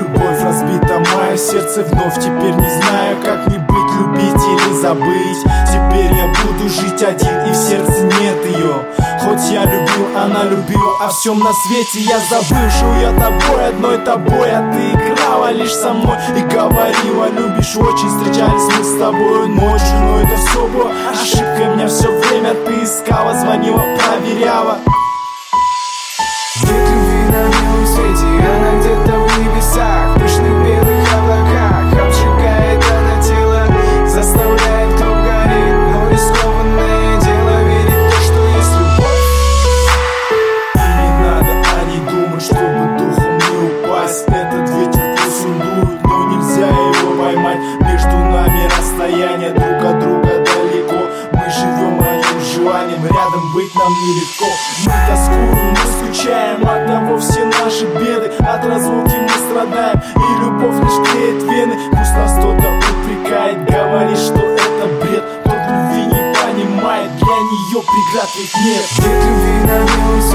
любовь разбита, мое сердце вновь теперь не знаю, как не быть, любить или забыть. Теперь я буду жить один, и в сердце нет ее. Хоть я любил, она любила, о всем на свете я забыл. Жил я тобой, одной тобой, а ты играла лишь со мной и говорила: любишь очень. Встречались мы с тобой ночью, но это все было ошибкой. Меня все время ты искала, звонила, проверяла. Нет любви на белом свете, она где-то в небесах, в пышных белых облаках. Обжигает она тело, заставляет, кто горит, но рискованное дело верить в то, что есть любовь. И не надо о ней думать, чтобы духом не упасть. Этот ветер пусть он дует, но нельзя его поймать. Между нами расстояние, друг от друга далеко. Мы живем одним желанием, рядом быть нам нелегко. Мы тоскуем, мы скучаем, от того все наши беды. От разлуки мы страдаем, и любовь лишь клеит вены. Пусть нас кто-то упрекает, говорит, что это бред. Тот любви не понимает, для нее преград ведь нет. Нет любви на белом